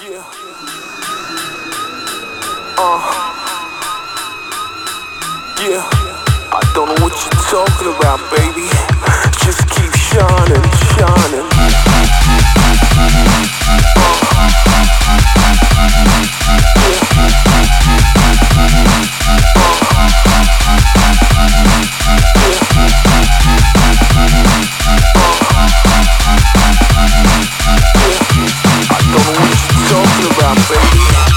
Yeah. Yeah. I don't know what you're talking about, baby. Just keep shining, shining. I don't know what you're talking about, baby.